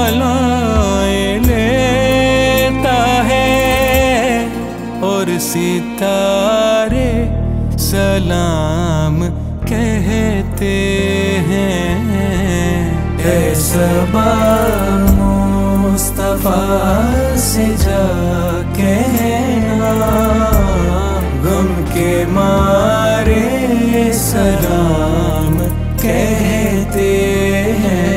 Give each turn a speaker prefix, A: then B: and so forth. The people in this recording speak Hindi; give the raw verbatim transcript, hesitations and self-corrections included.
A: मालाएं लेता है और सितारे सलाम कहते हैं। ऐ सबा मुस्तफा से जा कहना, गम के मारे सलाम कहते हैं।